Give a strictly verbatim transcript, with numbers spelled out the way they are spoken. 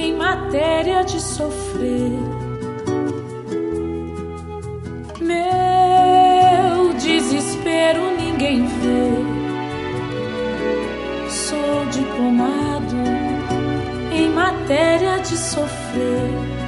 em matéria de sofrer. Meu desespero ninguém vê. Sou diplomado em matéria de sofrer.